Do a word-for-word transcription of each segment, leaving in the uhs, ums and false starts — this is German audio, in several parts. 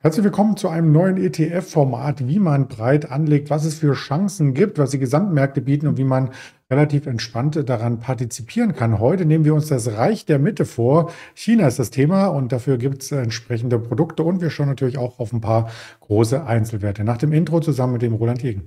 Herzlich willkommen zu einem neuen E T F-Format, wie man breit anlegt, was es für Chancen gibt, was die Gesamtmärkte bieten und wie man relativ entspannt daran partizipieren kann. Heute nehmen wir uns das Reich der Mitte vor. China ist das Thema und dafür gibt es entsprechende Produkte und wir schauen natürlich auch auf ein paar große Einzelwerte. Nach dem Intro zusammen mit dem Roland Jegen.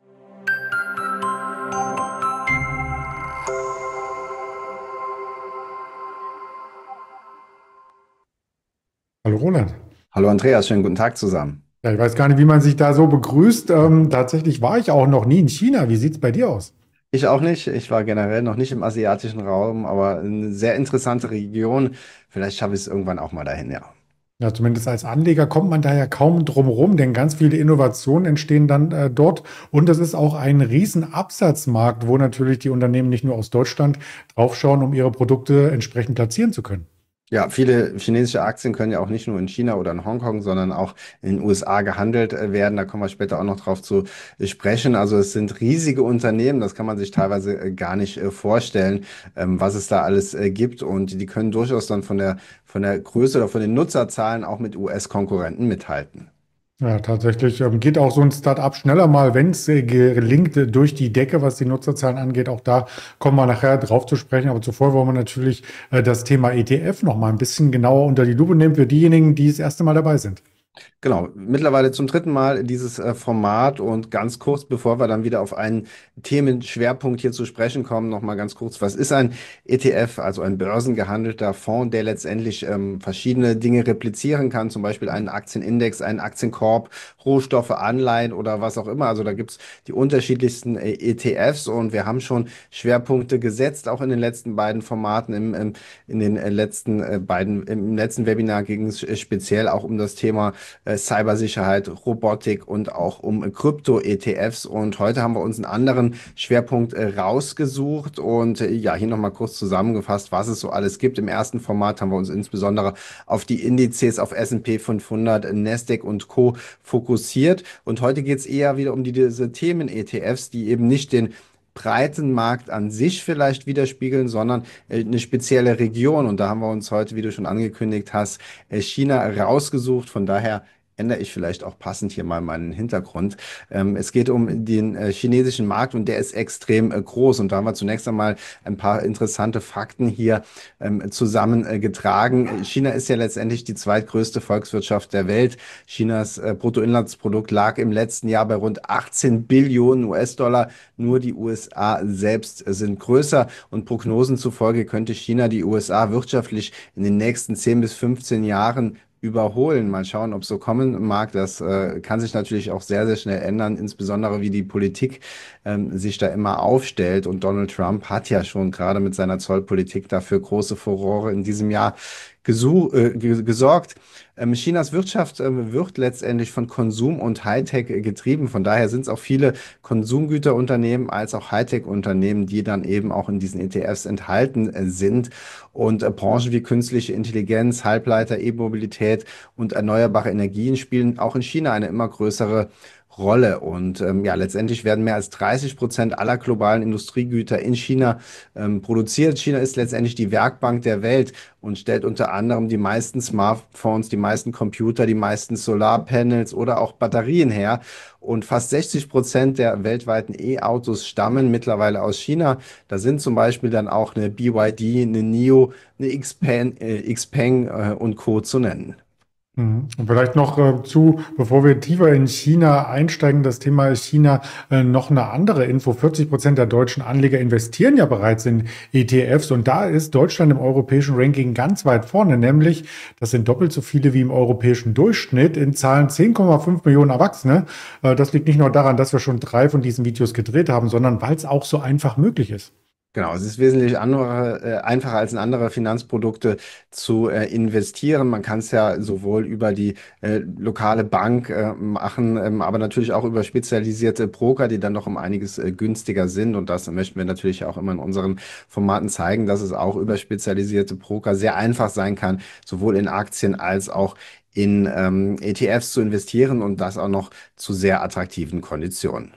Hallo Roland. Hallo Andreas, schönen guten Tag zusammen. Ja, ich weiß gar nicht, wie man sich da so begrüßt. Ähm, tatsächlich war ich auch noch nie in China. Wie sieht es bei dir aus? Ich auch nicht. Ich war generell noch nicht im asiatischen Raum, aber eine sehr interessante Region. Vielleicht schaffe ich es irgendwann auch mal dahin, ja. Ja, zumindest als Anleger kommt man da ja kaum drum rum, denn ganz viele Innovationen entstehen dann äh, dort. Und es ist auch ein riesen Absatzmarkt, wo natürlich die Unternehmen nicht nur aus Deutschland draufschauen, um ihre Produkte entsprechend platzieren zu können. Ja, viele chinesische Aktien können ja auch nicht nur in China oder in Hongkong, sondern auch in den U S A gehandelt äh, werden. Da kommen wir später auch noch drauf zu äh, sprechen. Also es sind riesige Unternehmen, das kann man sich teilweise äh, gar nicht äh, vorstellen, ähm, was es da alles äh, gibt. Und die können durchaus dann von der, von der Größe oder von den Nutzerzahlen auch mit U S-Konkurrenten mithalten. Ja, tatsächlich ähm, geht auch so ein Start-up schneller mal, wenn es äh, gelingt, äh, durch die Decke, was die Nutzerzahlen angeht. Auch da kommen wir nachher drauf zu sprechen. Aber zuvor wollen wir natürlich äh, das Thema E T F noch mal ein bisschen genauer unter die Lupe nehmen für diejenigen, die das erste Mal dabei sind. Genau, mittlerweile zum dritten Mal dieses äh, Format und ganz kurz, bevor wir dann wieder auf einen Themenschwerpunkt hier zu sprechen kommen, noch mal ganz kurz, was ist ein E T F, also ein börsengehandelter Fonds, der letztendlich ähm, verschiedene Dinge replizieren kann, zum Beispiel einen Aktienindex, einen Aktienkorb, Rohstoffe, Anleihen oder was auch immer. Also da gibt's die unterschiedlichsten äh, E T Fs und wir haben schon Schwerpunkte gesetzt, auch in den letzten beiden Formaten, im, im, in den äh, letzten äh, beiden, im letzten Webinar ging es äh, speziell auch um das Thema äh, Cybersicherheit, Robotik und auch um Krypto-E T Fs. Und heute haben wir uns einen anderen Schwerpunkt äh, rausgesucht und äh, ja, hier nochmal kurz zusammengefasst, was es so alles gibt. Im ersten Format haben wir uns insbesondere auf die Indizes, auf S und P fünfhundert, Nasdaq und Co. fokussiert. Und heute geht es eher wieder um die, diese Themen-E T Fs, die eben nicht den breiten Markt an sich vielleicht widerspiegeln, sondern äh, eine spezielle Region. Und da haben wir uns heute, wie du schon angekündigt hast, äh, China rausgesucht. Von daher ändere ich vielleicht auch passend hier mal meinen Hintergrund. Ähm, es geht um den äh, chinesischen Markt und der ist extrem äh, groß. Und da haben wir zunächst einmal ein paar interessante Fakten hier ähm, zusammengetragen. China ist ja letztendlich die zweitgrößte Volkswirtschaft der Welt. Chinas äh, Bruttoinlandsprodukt lag im letzten Jahr bei rund achtzehn Billionen U S-Dollar. Nur die U S A selbst äh, sind größer und Prognosen zufolge könnte China die U S A wirtschaftlich in den nächsten zehn bis fünfzehn Jahren überholen. Mal schauen, ob es so kommen mag. Das äh, kann sich natürlich auch sehr, sehr schnell ändern, insbesondere wie die Politik ähm, sich da immer aufstellt. Und Donald Trump hat ja schon gerade mit seiner Zollpolitik dafür große Furore in diesem Jahr gesu äh, ge gesorgt. Ähm, Chinas Wirtschaft ähm, wird letztendlich von Konsum und Hightech äh, getrieben. Von daher sind es auch viele Konsumgüterunternehmen als auch Hightech-Unternehmen, die dann eben auch in diesen E T Fs enthalten äh, sind. Und äh, Branchen wie künstliche Intelligenz, Halbleiter, E-Mobilität und erneuerbare Energien spielen auch in China eine immer größere Rolle. Und ähm, ja, letztendlich werden mehr als dreißig Prozent aller globalen Industriegüter in China ähm, produziert. China ist letztendlich die Werkbank der Welt und stellt unter anderem die meisten Smartphones, die meisten Computer, die meisten Solarpanels oder auch Batterien her. Und fast sechzig Prozent der weltweiten E-Autos stammen mittlerweile aus China. Da sind zum Beispiel dann auch eine B Y D, eine N I O, eine Xpeng, äh, Xpeng äh, und Co. zu nennen. Mhm. Und vielleicht noch äh, zu, bevor wir tiefer in China einsteigen, das Thema China, äh, noch eine andere Info. vierzig Prozent der deutschen Anleger investieren ja bereits in E T Fs und da ist Deutschland im europäischen Ranking ganz weit vorne, nämlich das sind doppelt so viele wie im europäischen Durchschnitt, in Zahlen zehn Komma fünf Millionen Erwachsene. Äh, das liegt nicht nur daran, dass wir schon drei von diesen Videos gedreht haben, sondern weil es auch so einfach möglich ist. Genau, es ist wesentlich andere, äh, einfacher als in andere Finanzprodukte zu äh, investieren. Man kann es ja sowohl über die äh, lokale Bank äh, machen, ähm, aber natürlich auch über spezialisierte Broker, die dann noch um einiges äh, günstiger sind. Und das möchten wir natürlich auch immer in unseren Formaten zeigen, dass es auch über spezialisierte Broker sehr einfach sein kann, sowohl in Aktien als auch in ähm, E T Fs zu investieren und das auch noch zu sehr attraktiven Konditionen.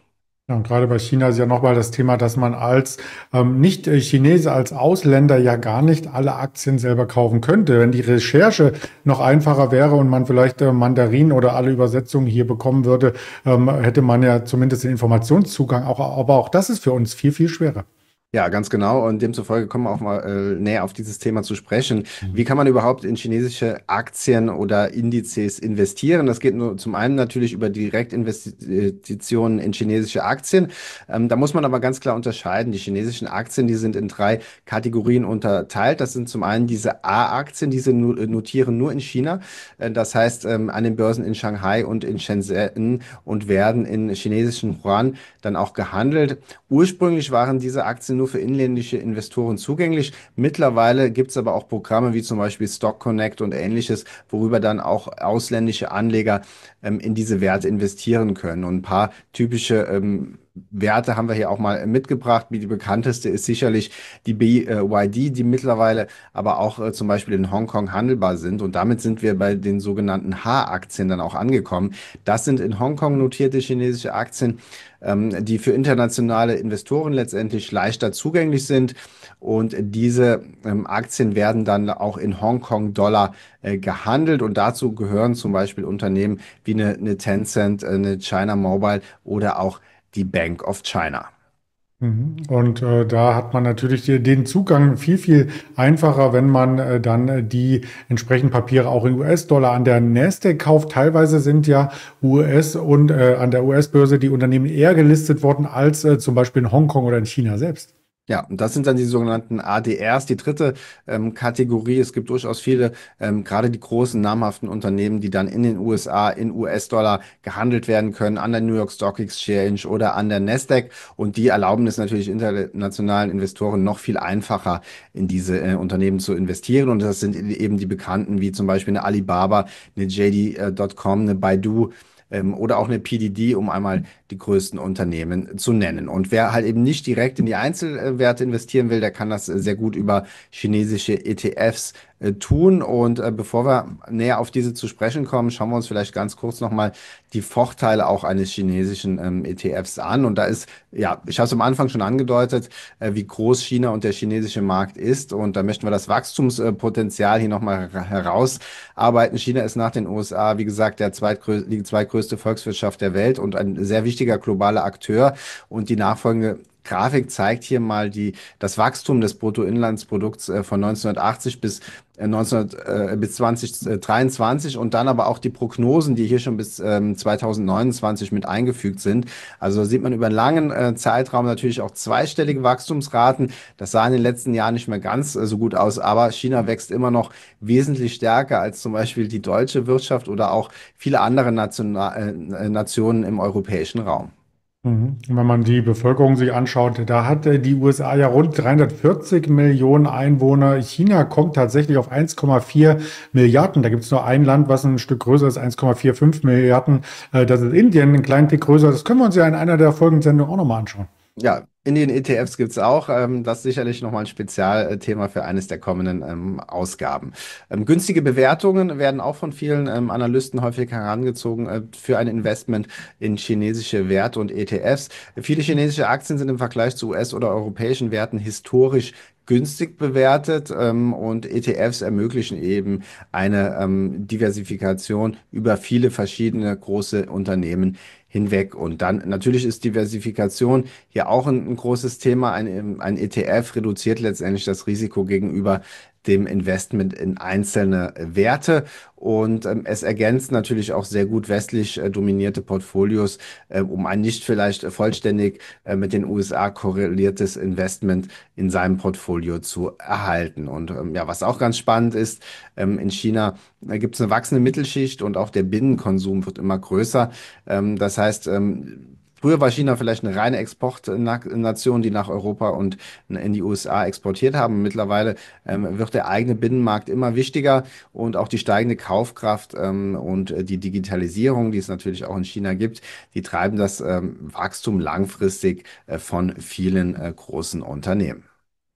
Ja, und gerade bei China ist ja nochmal das Thema, dass man als ähm, Nicht-Chinese, als Ausländer ja gar nicht alle Aktien selber kaufen könnte. Wenn die Recherche noch einfacher wäre und man vielleicht äh, Mandarin oder alle Übersetzungen hier bekommen würde, ähm, hätte man ja zumindest den Informationszugang. Auch, aber auch das ist für uns viel, viel schwerer. Ja, ganz genau. Und demzufolge kommen wir auch mal äh, näher auf dieses Thema zu sprechen. Wie Mhm. kann man überhaupt in chinesische Aktien oder Indizes investieren? Das geht nur zum einen natürlich über Direktinvestitionen in chinesische Aktien. Ähm, da muss man aber ganz klar unterscheiden. Die chinesischen Aktien, die sind in drei Kategorien unterteilt. Das sind zum einen diese A-Aktien, diese nu- äh, notieren nur in China. Äh, das heißt, ähm, an den Börsen in Shanghai und in Shenzhen und werden in chinesischen Yuan dann auch gehandelt. Ursprünglich waren diese Aktien nur für inländische Investoren zugänglich. Mittlerweile gibt es aber auch Programme wie zum Beispiel Stock Connect und ähnliches, worüber dann auch ausländische Anleger ähm, in diese Werte investieren können. Und ein paar typische ähm, Werte haben wir hier auch mal mitgebracht. Wie die bekannteste ist sicherlich die B Y D, die mittlerweile aber auch äh, zum Beispiel in Hongkong handelbar sind. Und damit sind wir bei den sogenannten H-Aktien dann auch angekommen. Das sind in Hongkong notierte chinesische Aktien, ähm, die für internationale Investoren letztendlich leichter zugänglich sind. Und diese ähm, Aktien werden dann auch in Hongkong-Dollar äh, gehandelt. Und dazu gehören zum Beispiel Unternehmen wie eine, eine Tencent, äh, eine China Mobile oder auch die Bank of China. Mhm. Und äh, da hat man natürlich die- den Zugang viel, viel einfacher, wenn man äh, dann äh, die entsprechenden Papiere auch in U S-Dollar an der Nasdaq kauft. Teilweise sind ja U S und äh, an der U S-Börse die Unternehmen eher gelistet worden als äh, zum Beispiel in Hongkong oder in China selbst. Ja, und das sind dann die sogenannten A D Rs, die dritte ähm, Kategorie. Es gibt durchaus viele, ähm, gerade die großen namhaften Unternehmen, die dann in den U S A in U S-Dollar gehandelt werden können, an der New York Stock Exchange oder an der Nasdaq. Und die erlauben es natürlich internationalen Investoren noch viel einfacher in diese äh, Unternehmen zu investieren. Und das sind eben die bekannten, wie zum Beispiel eine Alibaba, eine J D Punkt com, eine Baidu ähm, oder auch eine P D D, um einmal die größten Unternehmen zu nennen. Und wer halt eben nicht direkt in die Einzelwerte investieren will, der kann das äh, sehr gut über chinesische E T Fs äh, tun. Und äh, bevor wir näher auf diese zu sprechen kommen, schauen wir uns vielleicht ganz kurz nochmal die Vorteile auch eines chinesischen ähm, E T Fs an. Und da ist, ja, ich habe es am Anfang schon angedeutet, äh, wie groß China und der chinesische Markt ist. Und da möchten wir das Wachstumspotenzial hier nochmal herausarbeiten. China ist nach den U S A, wie gesagt, der zweitgrö die zweitgrößte Volkswirtschaft der Welt und ein sehr wichtiger globaler Akteur. Und die nachfolgende Grafik zeigt hier mal die, das Wachstum des Bruttoinlandsprodukts äh, von neunzehnhundertachtzig bis, äh, neunzehn, äh, bis zwanzig dreiundzwanzig und dann aber auch die Prognosen, die hier schon bis ähm, zweitausendneunundzwanzig mit eingefügt sind. Also sieht man über einen langen äh, Zeitraum natürlich auch zweistellige Wachstumsraten. Das sah in den letzten Jahren nicht mehr ganz äh, so gut aus, aber China wächst immer noch wesentlich stärker als zum Beispiel die deutsche Wirtschaft oder auch viele andere Nationa äh, Nationen im europäischen Raum. Mhm. Und wenn man die Bevölkerung sich anschaut, da hat äh, die U S A ja rund dreihundertvierzig Millionen Einwohner. China kommt tatsächlich auf eins Komma vier Milliarden. Da gibt es nur ein Land, was ein Stück größer ist, eins Komma fünfundvierzig Milliarden. Äh, Das ist Indien, ein kleinen Tick größer. Das können wir uns ja in einer der folgenden Sendungen auch nochmal anschauen. Ja, in den E T Fs gibt's auch. Ähm, das ist sicherlich nochmal ein Spezialthema für eines der kommenden ähm, Ausgaben. Ähm, günstige Bewertungen werden auch von vielen ähm, Analysten häufig herangezogen äh, für ein Investment in chinesische Werte und E T Fs. Viele chinesische Aktien sind im Vergleich zu U S- oder europäischen Werten historisch günstig bewertet ähm, und E T Fs ermöglichen eben eine ähm, Diversifikation über viele verschiedene große Unternehmen hinweg. Und dann natürlich ist Diversifikation hier auch ein, ein großes Thema. Ein, ein E T F reduziert letztendlich das Risiko gegenüber dem Investment in einzelne Werte und ähm, es ergänzt natürlich auch sehr gut westlich äh, dominierte Portfolios, äh, um ein nicht vielleicht äh, vollständig äh, mit den U S A korreliertes Investment in seinem Portfolio zu erhalten. Und ähm, ja, was auch ganz spannend ist, ähm, in China äh, gibt es eine wachsende Mittelschicht und auch der Binnenkonsum wird immer größer. Ähm, das heißt, ähm, früher war China vielleicht eine reine Exportnation, die nach Europa und in die U S A exportiert haben. Mittlerweile ähm, wird der eigene Binnenmarkt immer wichtiger und auch die steigende Kaufkraft ähm, und äh, die Digitalisierung, die es natürlich auch in China gibt, die treiben das ähm, Wachstum langfristig äh, von vielen äh, großen Unternehmen.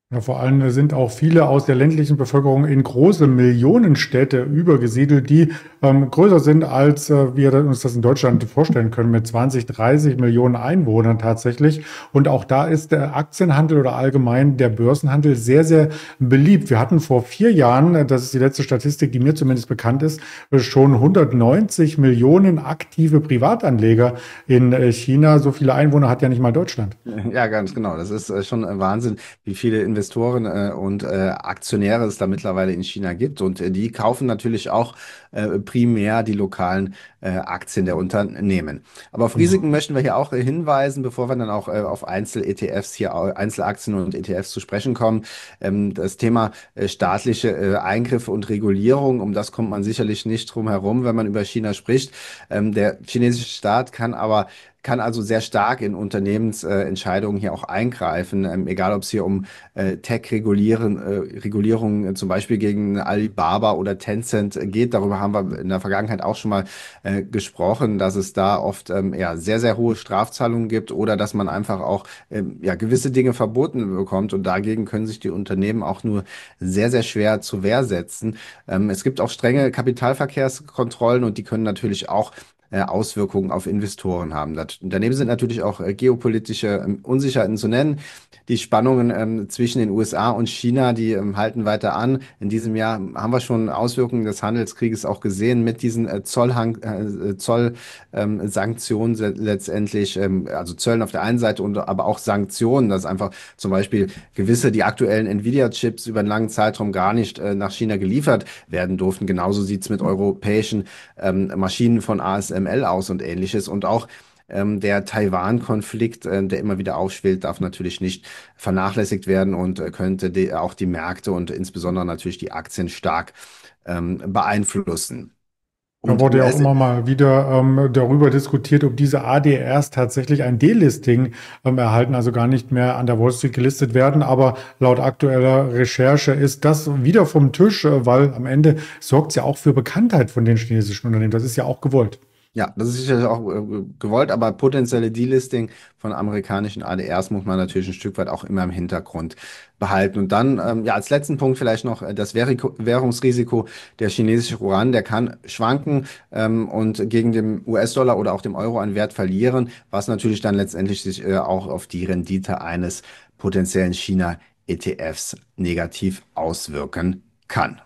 Ja, vor allem sind auch viele aus der ländlichen Bevölkerung in große Millionenstädte übergesiedelt, die ähm, größer sind, als äh, wir uns das in Deutschland vorstellen können, mit zwanzig, dreißig Millionen Einwohnern tatsächlich. Und auch da ist der Aktienhandel oder allgemein der Börsenhandel sehr, sehr beliebt. Wir hatten vor vier Jahren, äh, das ist die letzte Statistik, die mir zumindest bekannt ist, äh, schon hundertneunzig Millionen aktive Privatanleger in äh, China. So viele Einwohner hat ja nicht mal Deutschland. Ja, ganz genau. Das ist äh, schon äh, Wahnsinn, wie viele Investoren äh, und äh, Aktionäre es da mittlerweile in China gibt. Und äh, die kaufen natürlich auch äh, primär die lokalen äh, Aktien der Unternehmen. Aber auf Risiken möchten wir hier auch äh, hinweisen, bevor wir dann auch äh, auf Einzel-E T Fs hier, au- Einzelaktien und E T Fs zu sprechen kommen. Ähm, das Thema äh, staatliche äh, Eingriffe und Regulierung, um das kommt man sicherlich nicht drum herum, wenn man über China spricht. Ähm, der chinesische Staat kann aber kann also sehr stark in Unternehmensentscheidungen äh, Entscheidungen hier auch eingreifen, ähm, egal ob es hier um äh, Tech-Regulieren, äh, Regulierungen äh, zum Beispiel gegen Alibaba oder Tencent äh, geht. Darüber haben wir in der Vergangenheit auch schon mal äh, gesprochen, dass es da oft ähm, ja, sehr, sehr hohe Strafzahlungen gibt oder dass man einfach auch ähm, ja, gewisse Dinge verboten bekommt und dagegen können sich die Unternehmen auch nur sehr, sehr schwer zur Wehr setzen. Ähm, es gibt auch strenge Kapitalverkehrskontrollen und die können natürlich auch äh, Auswirkungen auf Investoren haben. Das, daneben sind natürlich auch äh, geopolitische ähm, Unsicherheiten zu nennen. Die Spannungen ähm, zwischen den U S A und China, die ähm, halten weiter an. In diesem Jahr haben wir schon Auswirkungen des Handelskrieges auch gesehen mit diesen äh, Zollhang, äh, Zoll, ähm, Sanktionen se- letztendlich, ähm, also Zöllen auf der einen Seite und aber auch Sanktionen, dass einfach zum Beispiel gewisse, die aktuellen Nvidia-Chips über einen langen Zeitraum gar nicht äh, nach China geliefert werden durften. Genauso sieht's mit europäischen ähm, Maschinen von A S M L aus und ähnliches. Und auch ähm, der Taiwan-Konflikt, äh, der immer wieder aufschwillt, darf natürlich nicht vernachlässigt werden und äh, könnte die, auch die Märkte und insbesondere natürlich die Aktien stark ähm, beeinflussen. Da Und wurde ja auch U S immer mal wieder ähm, darüber diskutiert, ob diese A D Rs tatsächlich ein Delisting ähm, erhalten, also gar nicht mehr an der Wall Street gelistet werden. Aber laut aktueller Recherche ist das wieder vom Tisch, äh, weil am Ende sorgt es ja auch für Bekanntheit von den chinesischen Unternehmen. Das ist ja auch gewollt. Ja, das ist sicherlich auch äh, gewollt, aber potenzielle Delisting von amerikanischen A D Rs muss man natürlich ein Stück weit auch immer im Hintergrund behalten. Und dann, ähm, ja, als letzten Punkt vielleicht noch äh, das Währiko- Währungsrisiko. Der chinesische Yuan, der kann schwanken ähm, und gegen den U S-Dollar oder auch dem Euro an Wert verlieren, was natürlich dann letztendlich sich äh, auch auf die Rendite eines potenziellen China-E T Fs negativ auswirken kann.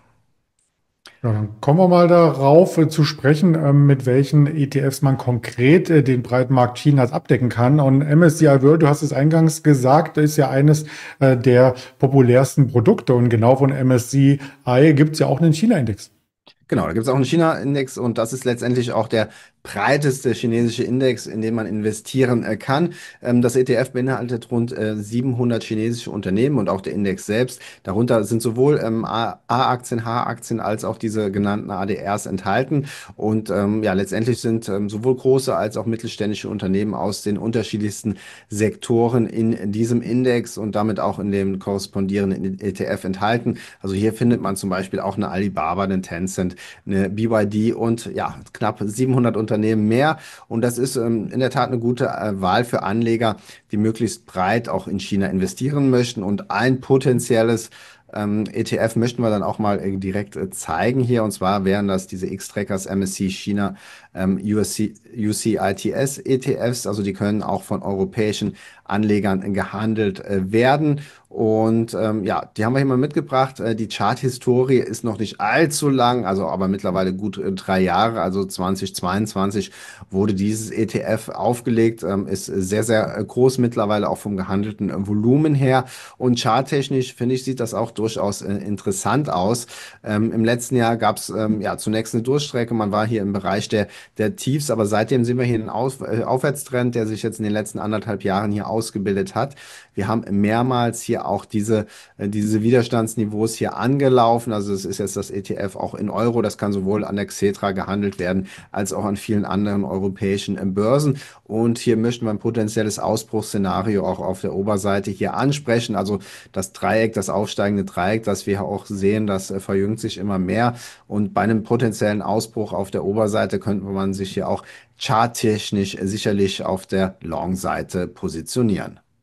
Ja, dann kommen wir mal darauf äh, zu sprechen, ähm, mit welchen E T Fs man konkret äh, den breiten Markt Chinas abdecken kann. Und M S C I World, du hast es eingangs gesagt, ist ja eines äh, der populärsten Produkte. Und genau von M S C I gibt es ja auch einen China-Index. Genau, da gibt es auch einen China-Index und das ist letztendlich auch der breiteste chinesische Index, in den man investieren äh, kann. Ähm, das E T F beinhaltet rund äh, siebenhundert chinesische Unternehmen und auch der Index selbst. Darunter sind sowohl ähm, A- A-Aktien, H-Aktien als auch diese genannten A D Rs enthalten. Und ähm, ja, letztendlich sind ähm, sowohl große als auch mittelständische Unternehmen aus den unterschiedlichsten Sektoren in diesem Index und damit auch in dem korrespondierenden E T F enthalten. Also hier findet man zum Beispiel auch eine Alibaba, einen Tencent, eine B Y D und ja, knapp siebenhundert Unternehmen mehr. Und das ist ähm, in der Tat eine gute äh, Wahl für Anleger, die möglichst breit auch in China investieren möchten. Und ein potenzielles ähm, E T F möchten wir dann auch mal äh, direkt äh, zeigen hier. Und zwar wären das diese X-Trackers M S C China ähm, U S C, U C I T S E T Fs. Also die können auch von europäischen Anlegern gehandelt äh, werden. Und ähm, ja, die haben wir hier mal mitgebracht. Äh, die Chart-Historie ist noch nicht allzu lang, also aber mittlerweile gut äh, drei Jahre, also zwanzig zweiundzwanzig wurde dieses E T F aufgelegt, ähm, ist sehr, sehr äh, groß mittlerweile auch vom gehandelten äh, Volumen her. Und charttechnisch, finde ich, sieht das auch durchaus äh, interessant aus. Ähm, im letzten Jahr gab es ähm, ja zunächst eine Durchstrecke, man war hier im Bereich der, der Tiefs, aber seitdem sind wir hier in einen Auf, äh, Aufwärtstrend, der sich jetzt in den letzten anderthalb Jahren hier ausgebildet hat. Wir haben mehrmals hier auch diese, äh, diese Widerstandsniveaus hier angelaufen. Also es ist jetzt das E T F auch in Euro. Das kann sowohl an der Xetra gehandelt werden, als auch an vielen anderen europäischen äh, Börsen. Und hier möchten wir ein potenzielles Ausbruchsszenario auch auf der Oberseite hier ansprechen. Also das Dreieck, das aufsteigende Dreieck, das wir auch sehen, das äh, verjüngt sich immer mehr. Und bei einem potenziellen Ausbruch auf der Oberseite könnte man sich hier auch charttechnisch sicherlich auf der Long-Seite positionieren.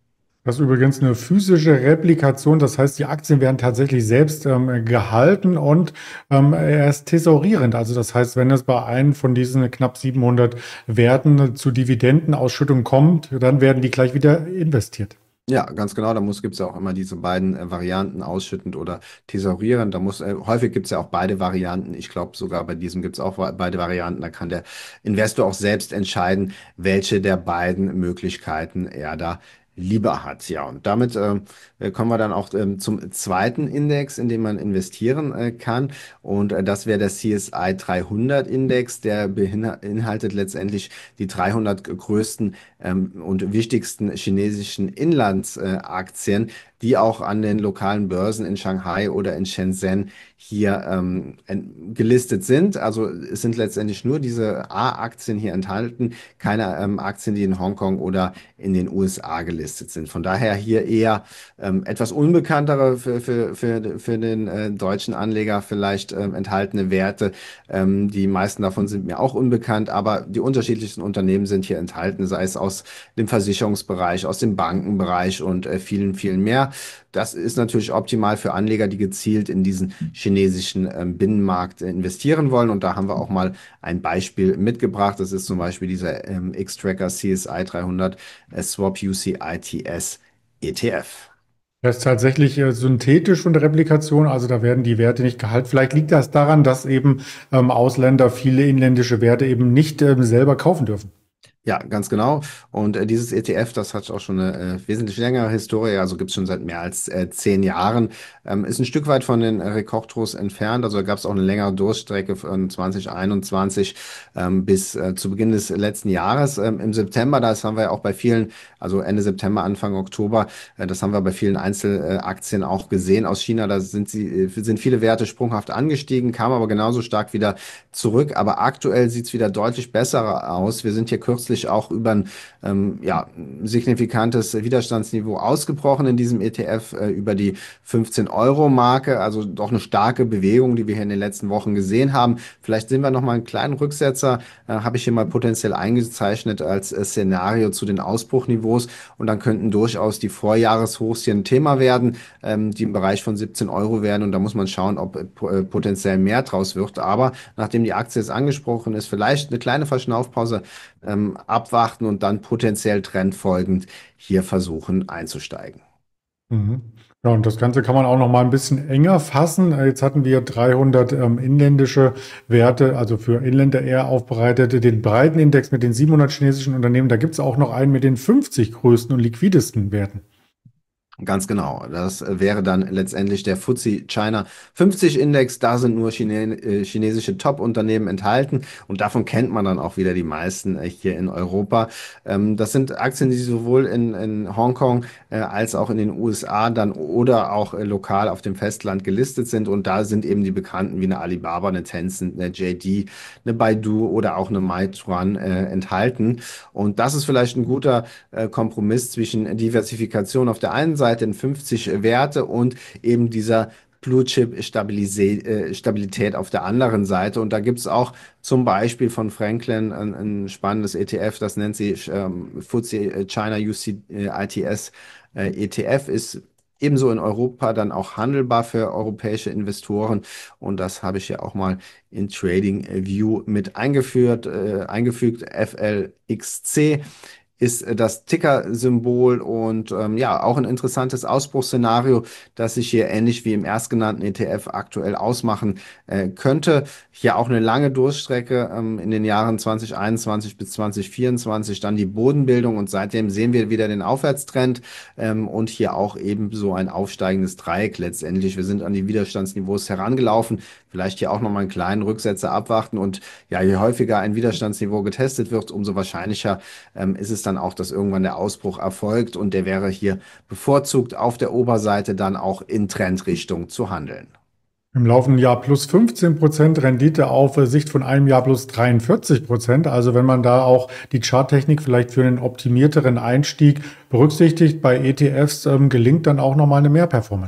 Das ist übrigens eine physische Replikation. Das heißt, die Aktien werden tatsächlich selbst ähm, gehalten und ähm, erst thesaurierend. Also das heißt, wenn es bei einem von diesen knapp siebenhundert Werten zu Dividendenausschüttungen kommt, dann werden die gleich wieder investiert. Ja, ganz genau. Da muss, gibt es ja auch immer diese beiden äh, Varianten, ausschüttend oder thesaurierend. Da muss, äh, häufig gibt es ja auch beide Varianten. Ich glaube, sogar bei diesem gibt es auch wa- beide Varianten. Da kann der Investor auch selbst entscheiden, welche der beiden Möglichkeiten er da lieber hat. Ja, und damit ähm, äh, kommen wir dann auch ähm, zum zweiten Index, in den man investieren äh, kann. Und äh, das wäre der C S I dreihundert Index. Der beinhaltet letztendlich die dreihundert größten ähm, und wichtigsten chinesischen Inlandsaktien, die auch an den lokalen Börsen in Shanghai oder in Shenzhen hier ähm, en- gelistet sind. Also es sind letztendlich nur diese A-Aktien hier enthalten, keine ähm, Aktien, die in Hongkong oder in den U S A gelistet sind. Von daher hier eher ähm, etwas unbekanntere für, für, für, für den äh, deutschen Anleger vielleicht ähm, enthaltene Werte. Ähm, die meisten davon sind mir auch unbekannt, aber die unterschiedlichsten Unternehmen sind hier enthalten, sei es aus dem Versicherungsbereich, aus dem Bankenbereich und äh, vielen, vielen mehr. Das ist natürlich optimal für Anleger, die gezielt in diesen chinesischen ähm, Binnenmarkt äh, investieren wollen. Und da haben wir auch mal ein Beispiel mitgebracht. Das ist zum Beispiel dieser ähm, X-Tracker C S I dreihundert äh, Swap U C I T S E T F. Das ist tatsächlich äh, synthetisch von der Replikation, also da werden die Werte nicht gehalten. Vielleicht liegt das daran, dass eben ähm, Ausländer viele inländische Werte eben nicht ähm, selber kaufen dürfen. Ja, ganz genau. Und äh, dieses E T F, das hat auch schon eine äh, wesentlich längere Historie, also gibt es schon seit mehr als äh, zehn Jahren. Ähm, ist ein Stück weit von den äh, Rekordtros entfernt, also gab es auch eine längere Durchstrecke von zwanzig einundzwanzig ähm, bis äh, zu Beginn des letzten Jahres. Ähm, im September, das haben wir ja auch bei vielen, also Ende September, Anfang Oktober, äh, das haben wir bei vielen Einzelaktien auch gesehen aus China. Da sind sie, äh, sind viele Werte sprunghaft angestiegen, kamen aber genauso stark wieder zurück. Aber aktuell sieht es wieder deutlich besser aus. Wir sind hier kürzlich auch über ein ähm, ja, signifikantes Widerstandsniveau ausgebrochen in diesem E T F, äh, über die fünfzehn-Euro-Marke. Also doch eine starke Bewegung, die wir hier in den letzten Wochen gesehen haben. Vielleicht sehen wir noch mal einen kleinen Rücksetzer. Äh, habe ich hier mal potenziell eingezeichnet als äh, Szenario zu den Ausbruchniveaus. Und dann könnten durchaus die Vorjahreshochs hier ein Thema werden, ähm, die im Bereich von siebzehn Euro werden. Und da muss man schauen, ob äh, po- äh, potenziell mehr draus wird. Aber nachdem die Aktie jetzt angesprochen ist, vielleicht eine kleine Verschnaufpause ähm, abwarten und dann potenziell trendfolgend hier versuchen einzusteigen. Mhm. Ja, und das Ganze kann man auch noch mal ein bisschen enger fassen. Äh, Jetzt hatten wir dreihundert ähm, inländische Werte, also für Inländer eher aufbereitet, den breiten Index mit den siebenhundert chinesischen Unternehmen. Da gibt es auch noch einen mit den fünfzig größten und liquidesten Werten. Ganz genau. Das äh, wäre dann letztendlich der F T S E China fünfzig Index. Da sind nur Chine äh, chinesische Top-Unternehmen enthalten und davon kennt man dann auch wieder die meisten äh, hier in Europa. Ähm, das sind Aktien, die sowohl in, in Hongkong äh, als auch in den U S A dann oder auch äh, lokal auf dem Festland gelistet sind und da sind eben die bekannten wie eine Alibaba, eine Tencent, eine J D, eine Baidu oder auch eine Meituan äh, enthalten. Und das ist vielleicht ein guter äh, Kompromiss zwischen Diversifikation auf der einen Seite in fünfzig Werte und eben dieser Blue Chip Stabilise- äh, Stabilität auf der anderen Seite. Und da gibt es auch zum Beispiel von Franklin ein, ein spannendes E T F, das nennt sich ähm, F T S E China U C I T S äh, E T F, ist ebenso in Europa dann auch handelbar für europäische Investoren. Und das habe ich ja auch mal in Trading View mit eingeführt, äh, eingefügt, F L X C ist äh, das Ticker-Symbol und ähm, ja, auch ein interessantes Ausbruchsszenario, das sich hier ähnlich wie im erstgenannten E T F aktuell ausmachen äh, könnte. Hier auch eine lange Durchstrecke ähm, in den Jahren zwanzig einundzwanzig bis zwanzig vierundzwanzig, dann die Bodenbildung und seitdem sehen wir wieder den Aufwärtstrend ähm, und hier auch eben so ein aufsteigendes Dreieck letztendlich. Wir sind an die Widerstandsniveaus herangelaufen, vielleicht hier auch nochmal einen kleinen Rücksetzer abwarten und ja, je häufiger ein Widerstandsniveau getestet wird, umso wahrscheinlicher ähm, ist es dann auch, dass irgendwann der Ausbruch erfolgt und der wäre hier bevorzugt auf der Oberseite dann auch in Trendrichtung zu handeln. Im laufenden Jahr plus fünfzehn Prozent Rendite auf äh, Sicht von einem Jahr plus dreiundvierzig Prozent. Also wenn man da auch die Charttechnik vielleicht für einen optimierteren Einstieg berücksichtigt, bei E T Fs ähm, gelingt dann auch nochmal eine Mehrperformance.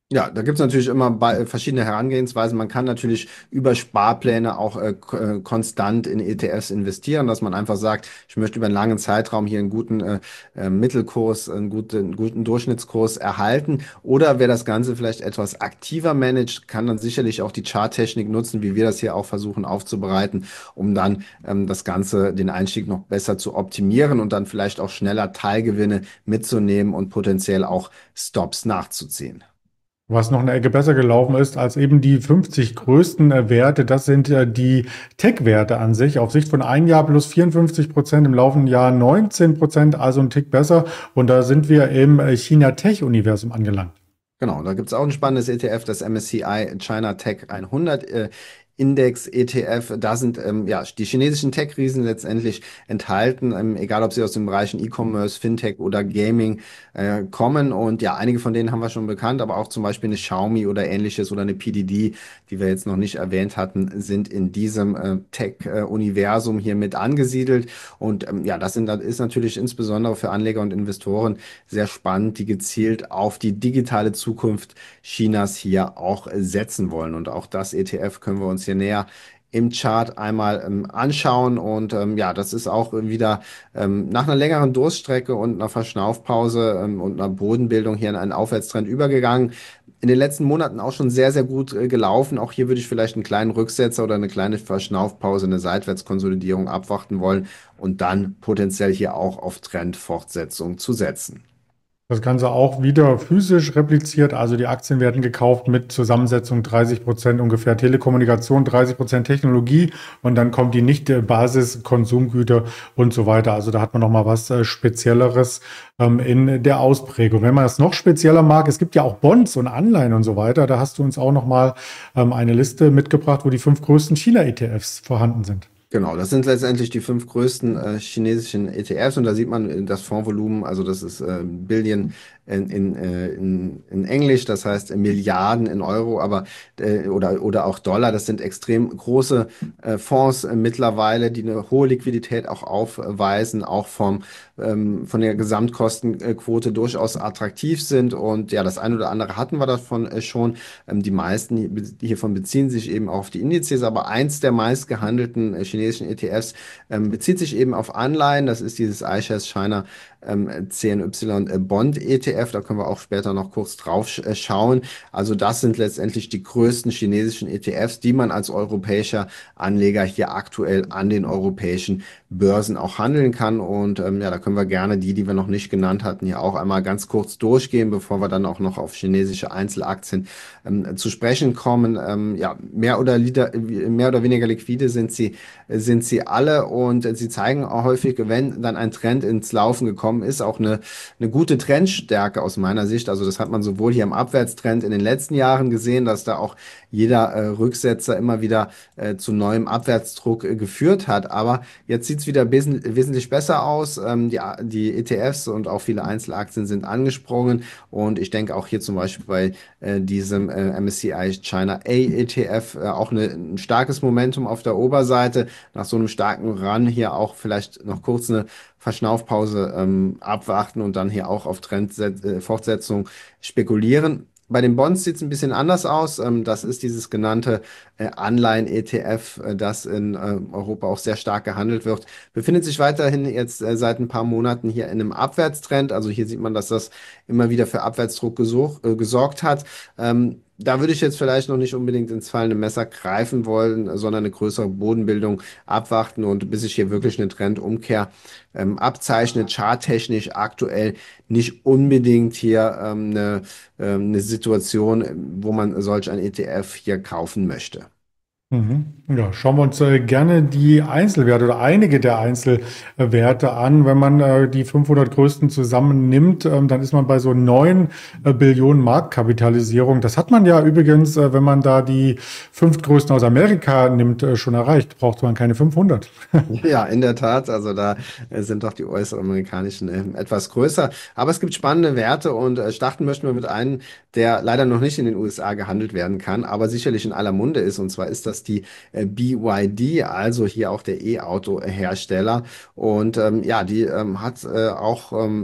Ja, da gibt es natürlich immer bei- verschiedene Herangehensweisen. Man kann natürlich über Sparpläne auch äh, k- äh, konstant in E T Fs investieren, dass man einfach sagt, ich möchte über einen langen Zeitraum hier einen guten äh, äh, Mittelkurs, einen guten, einen guten Durchschnittskurs erhalten. Oder wer das Ganze vielleicht etwas aktiver managt, kann dann sicherlich auch die Charttechnik nutzen, wie wir das hier auch versuchen aufzubereiten, um dann ähm, das Ganze, den Einstieg noch besser zu optimieren und dann vielleicht auch schneller Teilgewinne mitzunehmen und potenziell auch Stops nachzuziehen. Was noch eine Ecke besser gelaufen ist als eben die fünfzig größten äh, Werte, das sind äh, die Tech-Werte an sich. Auf Sicht von einem Jahr plus vierundfünfzig Prozent, im laufenden Jahr neunzehn Prozent, also ein Tick besser. Und da sind wir im äh, China-Tech-Universum angelangt. Genau, da gibt es auch ein spannendes E T F, das M S C I China Tech hundert äh, Index E T F. Da sind ähm, ja die chinesischen Tech-Riesen letztendlich enthalten, ähm, egal ob sie aus den Bereichen E-Commerce, Fintech oder Gaming äh, kommen. Und ja, einige von denen haben wir schon bekannt, aber auch zum Beispiel eine Xiaomi oder ähnliches oder eine P D D, die wir jetzt noch nicht erwähnt hatten, sind in diesem äh, Tech-Universum hier mit angesiedelt. Und ähm, ja, das sind, das ist natürlich insbesondere für Anleger und Investoren sehr spannend, die gezielt auf die digitale Zukunft Chinas hier auch äh, setzen wollen. Und auch das E T F können wir uns hier näher im Chart einmal ähm, anschauen. Und ähm, ja, das ist auch wieder ähm, nach einer längeren Durststrecke und einer Verschnaufpause ähm, und einer Bodenbildung hier in einen Aufwärtstrend übergegangen. In den letzten Monaten auch schon sehr, sehr gut äh, gelaufen. Auch hier würde ich vielleicht einen kleinen Rücksetzer oder eine kleine Verschnaufpause, eine Seitwärtskonsolidierung abwarten wollen und dann potenziell hier auch auf Trendfortsetzung zu setzen. Das Ganze auch wieder physisch repliziert, also die Aktien werden gekauft mit Zusammensetzung dreißig Prozent ungefähr Telekommunikation, dreißig Prozent Technologie und dann kommt die Nicht-Basis, Konsumgüter und so weiter. Also da hat man nochmal was äh, Spezielleres ähm, in der Ausprägung. Wenn man das noch spezieller mag, es gibt ja auch Bonds und Anleihen und so weiter, da hast du uns auch nochmal ähm, eine Liste mitgebracht, wo die fünf größten China-E T Fs vorhanden sind. Genau, das sind letztendlich die fünf größten äh, chinesischen E T Fs und da sieht man äh, das Fondsvolumen, also das ist äh, Billion in, in, äh, in, in Englisch, das heißt äh, Milliarden in Euro, aber äh, oder, oder auch Dollar. Das sind extrem große äh, Fonds äh, mittlerweile, die eine hohe Liquidität auch aufweisen, auch vom, ähm, von der Gesamtkostenquote durchaus attraktiv sind. Und ja, das eine oder andere hatten wir davon äh, schon. Ähm, die meisten hiervon beziehen sich eben auf die Indizes, aber eins der meistgehandelten äh, chinesischen E T Fs ähm, bezieht sich eben auf Anleihen. Das ist dieses iShares China ähm, C N Y äh, Bond E T F. Da können wir auch später noch kurz drauf sch äh, schauen. Also das sind letztendlich die größten chinesischen E T Fs, die man als europäischer Anleger hier aktuell an den europäischen Börsen auch handeln kann. Und ähm, ja, da können wir gerne die, die wir noch nicht genannt hatten, hier auch einmal ganz kurz durchgehen, bevor wir dann auch noch auf chinesische Einzelaktien ähm, zu sprechen kommen. Ähm, ja, mehr oder, lieder, mehr oder weniger liquide sind sie, sind sie alle und äh, sie zeigen auch häufig, wenn dann ein Trend ins Laufen gekommen ist, auch eine, eine gute Trendstärke aus meiner Sicht. Also das hat man sowohl hier im Abwärtstrend in den letzten Jahren gesehen, dass da auch jeder äh, Rücksetzer immer wieder äh, zu neuem Abwärtsdruck äh, geführt hat. Aber jetzt sieht es wieder wes wesentlich besser aus. Ähm, die, die E T Fs und auch viele Einzelaktien sind angesprungen. Und ich denke auch hier zum Beispiel bei äh, diesem äh, M S C I China A E T F äh, auch eine, ein starkes Momentum auf der Oberseite. Nach so einem starken Run hier auch vielleicht noch kurz eine Verschnaufpause ähm, abwarten und dann hier auch auf Trendfortsetzung spekulieren. Bei den Bonds sieht es ein bisschen anders aus. Ähm, das ist dieses genannte äh, Anleihen-E T F, äh, das in äh, Europa auch sehr stark gehandelt wird. Befindet sich weiterhin jetzt äh, seit ein paar Monaten hier in einem Abwärtstrend. Also hier sieht man, dass das immer wieder für Abwärtsdruck gesuch, äh, gesorgt hat. Ähm, da würde ich jetzt vielleicht noch nicht unbedingt ins fallende Messer greifen wollen, sondern eine größere Bodenbildung abwarten und bis sich hier wirklich eine Trendumkehr ähm, abzeichnet, charttechnisch aktuell nicht unbedingt hier ähm, eine, ähm, eine Situation, wo man solch ein E T F hier kaufen möchte. Mhm. Ja, schauen wir uns äh, gerne die Einzelwerte oder einige der Einzelwerte an. Wenn man äh, die fünfhundert größten zusammennimmt, ähm, dann ist man bei so neun äh, Billionen Marktkapitalisierung. Das hat man ja übrigens, äh, wenn man da die fünf größten aus Amerika nimmt, äh, schon erreicht. Braucht man keine fünfhundert. Ja, in der Tat. Also da äh, sind doch die US-amerikanischen äh, etwas größer. Aber es gibt spannende Werte und äh, starten möchten wir mit einem, der leider noch nicht in den U S A gehandelt werden kann, aber sicherlich in aller Munde ist. Und zwar ist das die äh, B Y D, also hier auch der E-Auto-Hersteller. Und ähm, ja, die ähm, hat äh, auch ähm,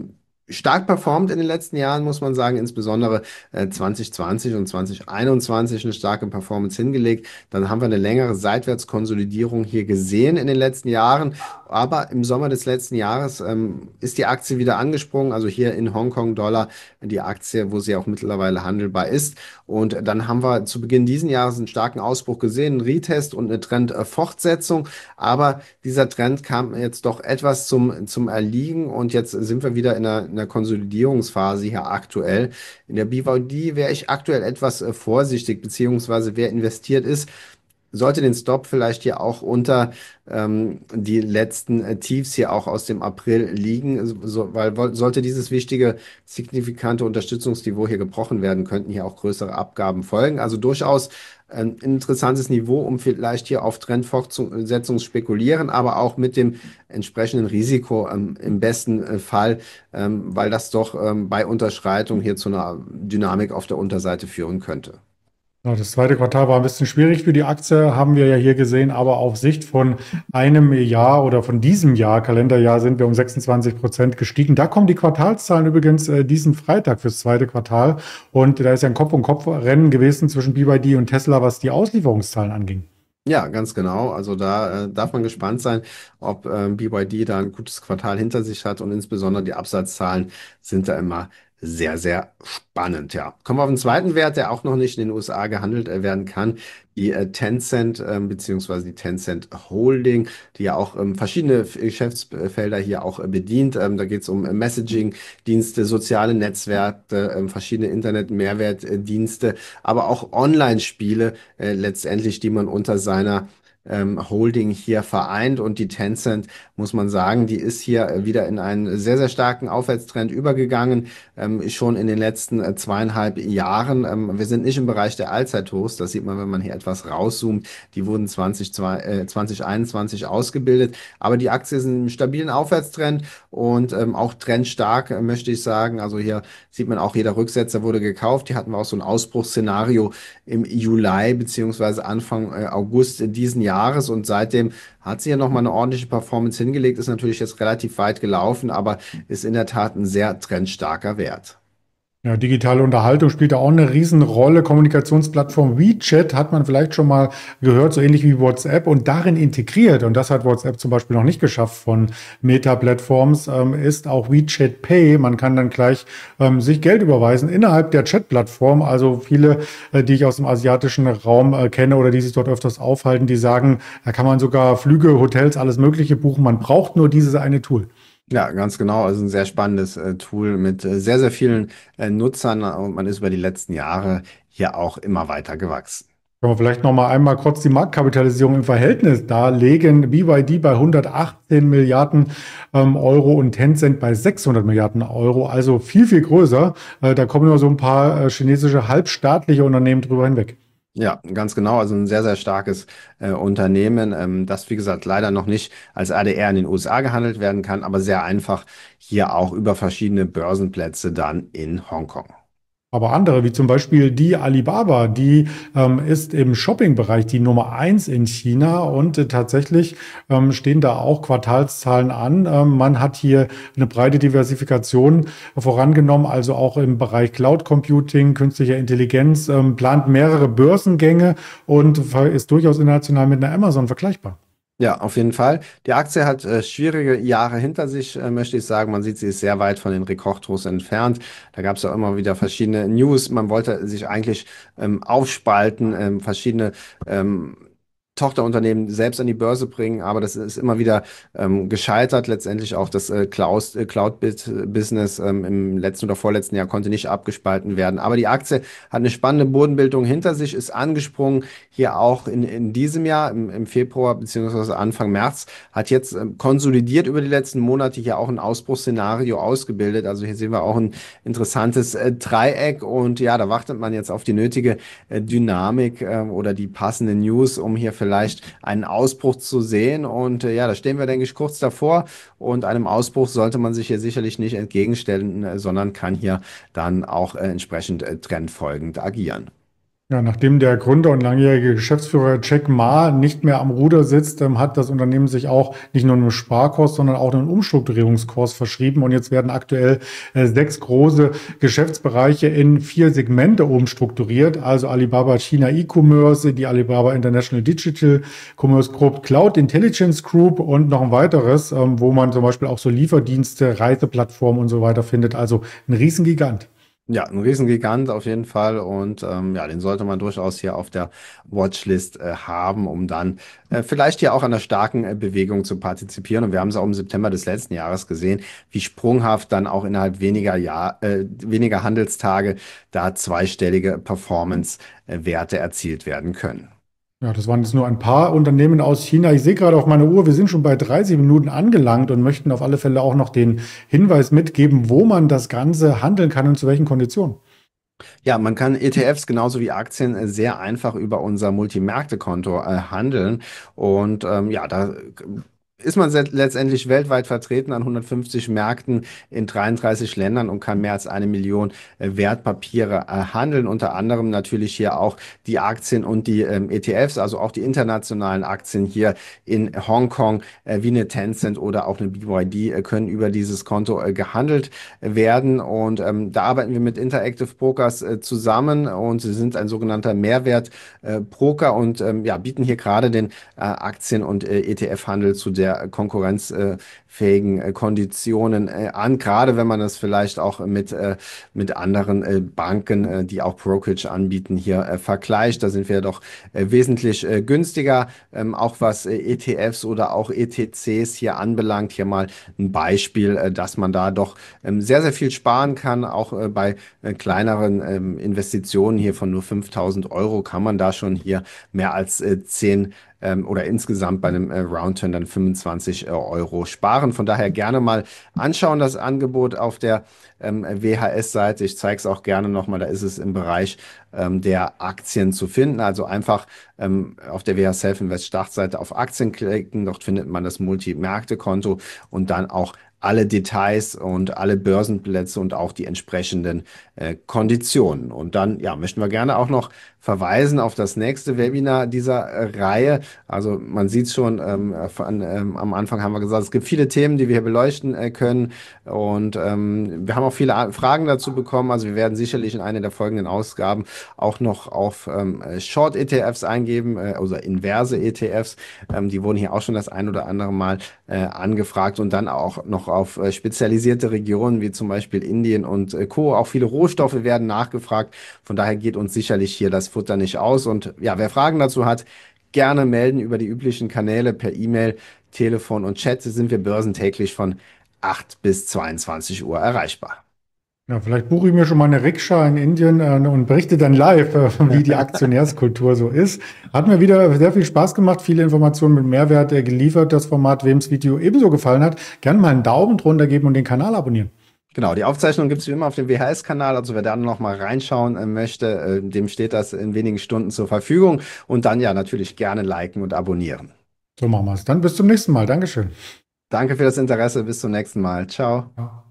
stark performt in den letzten Jahren, muss man sagen, insbesondere äh, zwanzig zwanzig und zwanzig einundzwanzig eine starke Performance hingelegt. Dann haben wir eine längere Seitwärtskonsolidierung hier gesehen in den letzten Jahren. Aber im Sommer des letzten Jahres ähm, ist die Aktie wieder angesprungen, also hier in Hongkong-Dollar die Aktie, wo sie auch mittlerweile handelbar ist. Und dann haben wir zu Beginn diesen Jahres einen starken Ausbruch gesehen, einen Retest und eine Trendfortsetzung. Aber dieser Trend kam jetzt doch etwas zum, zum Erliegen und jetzt sind wir wieder in einer, in einer Konsolidierungsphase hier aktuell. In der B Y D wäre ich aktuell etwas äh, vorsichtig, beziehungsweise wer investiert ist, sollte den Stop vielleicht hier auch unter ähm, die letzten äh, Tiefs hier auch aus dem April liegen, so, weil wo- sollte dieses wichtige, signifikante Unterstützungsniveau hier gebrochen werden, könnten hier auch größere Abgaben folgen. Also durchaus ein interessantes Niveau, um vielleicht hier auf Trendfortsetzung spekulieren, aber auch mit dem entsprechenden Risiko ähm, im besten äh, Fall, ähm, weil das doch ähm, bei Unterschreitung hier zu einer Dynamik auf der Unterseite führen könnte. Ja, das zweite Quartal war ein bisschen schwierig für die Aktie, haben wir ja hier gesehen, aber auf Sicht von einem Jahr oder von diesem Jahr, Kalenderjahr, sind wir um sechsundzwanzig Prozent gestiegen. Da kommen die Quartalszahlen übrigens äh, diesen Freitag fürs zweite Quartal. Und da ist ja ein Kopf-und-Kopf-Rennen gewesen zwischen B Y D und Tesla, was die Auslieferungszahlen anging. Ja, ganz genau. Also da äh, darf man gespannt sein, ob ähm, B Y D da ein gutes Quartal hinter sich hat und insbesondere die Absatzzahlen sind da immer sehr, sehr spannend. Ja, kommen wir auf den zweiten Wert, der auch noch nicht in den U S A gehandelt äh, werden kann. Die äh, Tencent ähm, beziehungsweise die Tencent Holding, die ja auch ähm, verschiedene F- Geschäftsfelder hier auch äh, bedient. Ähm, da geht es um äh, Messaging-Dienste, soziale Netzwerke, ähm, verschiedene Internet-Mehrwertdienste, aber auch Online-Spiele äh, letztendlich, die man unter seiner ähm, Holding hier vereint. Und die Tencent, muss man sagen, die ist hier äh, wieder in einen sehr, sehr starken Aufwärtstrend übergegangen, ähm, schon in den letzten äh, zweieinhalb Jahren. Ähm, wir sind nicht im Bereich der Allzeithochs, das sieht man, wenn man hier etwas rauszoomt. Die wurden zwanzig, äh, zwanzig einundzwanzig ausgebildet, aber die Aktie ist in einem stabilen Aufwärtstrend und ähm, auch trendstark, äh, möchte ich sagen. Also hier sieht man auch, jeder Rücksetzer wurde gekauft. Hier hatten wir auch so ein Ausbruchsszenario im Juli beziehungsweise Anfang äh, August diesen Jahres und seitdem hat sie ja nochmal eine ordentliche Performance hingelegt, ist natürlich jetzt relativ weit gelaufen, aber ist in der Tat ein sehr trendstarker Wert. Ja, digitale Unterhaltung spielt da auch eine Riesenrolle. Kommunikationsplattform WeChat hat man vielleicht schon mal gehört, so ähnlich wie WhatsApp und darin integriert. Und das hat WhatsApp zum Beispiel noch nicht geschafft von Meta-Plattforms, ähm, ist auch WeChat Pay. Man kann dann gleich ähm, sich Geld überweisen innerhalb der Chat-Plattform. Also viele, äh, die ich aus dem asiatischen Raum äh, kenne oder die sich dort öfters aufhalten, die sagen, da kann man sogar Flüge, Hotels, alles Mögliche buchen. Man braucht nur dieses eine Tool. Ja, ganz genau. Also ein sehr spannendes äh, Tool mit äh, sehr, sehr vielen äh, Nutzern und man ist über die letzten Jahre hier auch immer weiter gewachsen. Können wir vielleicht noch mal einmal kurz die Marktkapitalisierung im Verhältnis darlegen. B Y D bei hundertachtzehn Milliarden ähm, Euro und Tencent bei sechshundert Milliarden Euro, also viel, viel größer. Äh, da kommen nur so ein paar äh, chinesische halbstaatliche Unternehmen drüber hinweg. Ja, ganz genau. Also ein sehr, sehr starkes äh, Unternehmen, ähm, das, wie gesagt, leider noch nicht als A D R in den U S A gehandelt werden kann, aber sehr einfach hier auch über verschiedene Börsenplätze dann in Hongkong. Aber andere, wie zum Beispiel die Alibaba, die ähm, ist im Shopping-Bereich die Nummer eins in China und äh, tatsächlich ähm, stehen da auch Quartalszahlen an. Ähm, man hat hier eine breite Diversifikation vorangenommen, also auch im Bereich Cloud Computing, künstlicher Intelligenz, ähm, plant mehrere Börsengänge und ist durchaus international mit einer Amazon vergleichbar. Ja, auf jeden Fall. Die Aktie hat äh, schwierige Jahre hinter sich, äh, möchte ich sagen. Man sieht, sie ist sehr weit von den Rekordhochs entfernt. Da gab es ja immer wieder verschiedene News. Man wollte sich eigentlich ähm, aufspalten, ähm, verschiedene ähm, Tochterunternehmen selbst an die Börse bringen, aber das ist immer wieder ähm, gescheitert. Letztendlich auch das äh, Cloud, äh, Cloud-Business ähm, im letzten oder vorletzten Jahr konnte nicht abgespalten werden. Aber die Aktie hat eine spannende Bodenbildung hinter sich, ist angesprungen, hier auch in, in diesem Jahr, im, im Februar beziehungsweise Anfang März, hat jetzt ähm, konsolidiert über die letzten Monate hier auch ein Ausbruchsszenario ausgebildet. Also hier sehen wir auch ein interessantes äh, Dreieck und ja, da wartet man jetzt auf die nötige äh, Dynamik äh, oder die passenden News, um hier vielleicht einen Ausbruch zu sehen. Und äh, ja, da stehen wir, denke ich, kurz davor. Und einem Ausbruch sollte man sich hier sicherlich nicht entgegenstellen, äh, sondern kann hier dann auch äh, entsprechend äh, trendfolgend agieren. Ja, nachdem der Gründer und langjährige Geschäftsführer Jack Ma nicht mehr am Ruder sitzt, ähm, hat das Unternehmen sich auch nicht nur einem Sparkurs, sondern auch einem Umstrukturierungskurs verschrieben. Und jetzt werden aktuell äh, sechs große Geschäftsbereiche in vier Segmente umstrukturiert. Also Alibaba China E-Commerce, die Alibaba International Digital Commerce Group, Cloud Intelligence Group und noch ein weiteres, ähm, wo man zum Beispiel auch so Lieferdienste, Reiseplattformen und so weiter findet. Also ein Riesengigant. Ja, ein Riesengigant auf jeden Fall und ähm, ja, den sollte man durchaus hier auf der Watchlist äh, haben, um dann äh, vielleicht hier auch an der starken äh, Bewegung zu partizipieren. Und wir haben es auch im September des letzten Jahres gesehen, wie sprunghaft dann auch innerhalb weniger Jahr, äh, weniger Handelstage da zweistellige Performance-Werte erzielt werden können. Ja, das waren jetzt nur ein paar Unternehmen aus China. Ich sehe gerade auf meiner Uhr, wir sind schon bei dreißig Minuten angelangt und möchten auf alle Fälle auch noch den Hinweis mitgeben, wo man das Ganze handeln kann und zu welchen Konditionen. Ja, man kann E T Fs genauso wie Aktien äh, sehr einfach über unser Multimärkte-Konto äh, handeln. Und ähm, ja, da ist man set- letztendlich weltweit vertreten an hundertfünfzig Märkten in dreiunddreißig Ländern und kann mehr als eine Million äh, Wertpapiere äh, handeln. Unter anderem natürlich hier auch die Aktien und die ähm, E T Fs, also auch die internationalen Aktien hier in Hongkong, äh, wie eine Tencent oder auch eine B Y D, äh, können über dieses Konto äh, gehandelt werden. Und ähm, da arbeiten wir mit Interactive Brokers äh, zusammen und sie sind ein sogenannter Mehrwert-Broker und ähm, ja, bieten hier gerade den äh, Aktien- und äh, E T F-Handel zu der konkurrenzfähigen äh, Konditionen äh, an, gerade wenn man das vielleicht auch mit, äh, mit anderen äh, Banken, äh, die auch Brokerage anbieten, hier äh, vergleicht. Da sind wir doch äh, wesentlich äh, günstiger, ähm, auch was äh, E T Fs oder auch E T Cs hier anbelangt. Hier mal ein Beispiel, äh, dass man da doch ähm, sehr, sehr viel sparen kann. Auch äh, bei äh, kleineren ähm, Investitionen hier von nur fünftausend Euro kann man da schon hier mehr als äh, zehn ähm, oder insgesamt bei einem äh, Roundturn dann fünfundzwanzig äh, Euro sparen. Von daher gerne mal anschauen, das Angebot auf der ähm, W H S-Seite. Ich zeige es auch gerne nochmal, da ist es im Bereich ähm, der Aktien zu finden. Also einfach ähm, auf der W H Self-Invest Startseite auf Aktien klicken. Dort findet man das Multi-Märkte-Konto und dann auch alle Details und alle Börsenplätze und auch die entsprechenden äh, Konditionen. Und dann, ja, möchten wir gerne auch noch verweisen auf das nächste Webinar dieser äh, Reihe. Also man sieht schon, ähm, von, ähm, am Anfang haben wir gesagt, es gibt viele Themen, die wir hier beleuchten äh, können. Und ähm, wir haben auch viele A- Fragen dazu bekommen. Also wir werden sicherlich in einer der folgenden Ausgaben auch noch auf ähm, Short-E T Fs eingeben, äh, also inverse E T Fs. Ähm, die wurden hier auch schon das ein oder andere Mal äh, angefragt und dann auch noch auf äh, spezialisierte Regionen wie zum Beispiel Indien und äh, Co. Auch viele Rohstoffe werden nachgefragt. Von daher geht uns sicherlich hier das Futter nicht aus. Und ja, wer Fragen dazu hat, gerne melden über die üblichen Kanäle per E-Mail, Telefon und Chat. Sind wir börsentäglich von acht bis zweiundzwanzig Uhr erreichbar. Ja, vielleicht buche ich mir schon mal eine Rikscha in Indien äh, und berichte dann live, äh, wie die Aktionärskultur so ist. Hat mir wieder sehr viel Spaß gemacht, viele Informationen mit Mehrwert äh, geliefert. Das Format, wem das Video ebenso gefallen hat, gerne mal einen Daumen drunter geben und den Kanal abonnieren. Genau, die Aufzeichnung gibt es wie immer auf dem W H S-Kanal. Also wer da noch mal reinschauen äh, möchte, äh, dem steht das in wenigen Stunden zur Verfügung. Und dann ja natürlich gerne liken und abonnieren. So machen wir es. Dann bis zum nächsten Mal. Dankeschön. Danke für das Interesse. Bis zum nächsten Mal. Ciao. Ja.